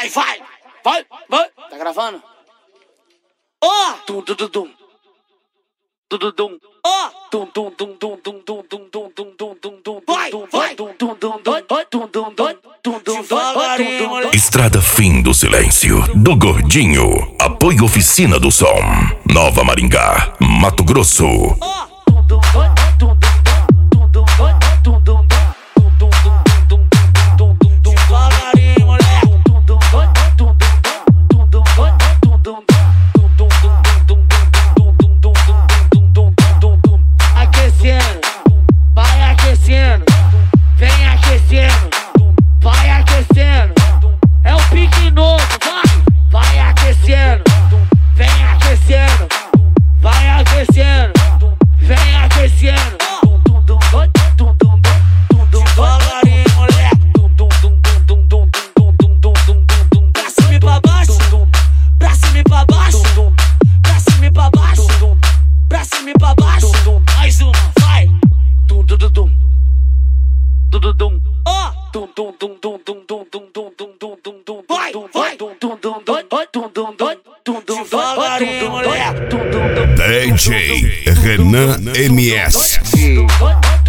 vai, vai, vai, vai. Tá gravando? Ó! Tum tum tum tum. Tum tum tum. Ó! Tum tum tum tum tum tum tum tum tum tum tum tum. Vai, vai. Tum tum tum tum tum tum tum tum tum. Estrada Fim do Silêncio, do Gordinho. Apoio Oficina do Som, Nova Maringá, Mato Grosso. Aquecendo, vai aquecendo, vem aquecendo, vai aquecendo. É o pique novo, vai aquecendo, vem aquecendo, vai aquecendo, vem aquecendo. Devagarinho, moleque. Pra cima e pra baixo, pra cima e pra baixo, pra cima e pra baixo, pra cima e pra baixo. Mais uma, vai. Tum tum tum tum. Tum tum tum. Ó. Tum tum tum tum tum tum tum tum tum tum tum tum. Vai, vai. Tum tum tum tum tum tum tum tum. Devagarinho, moleque. DJ Renan MS.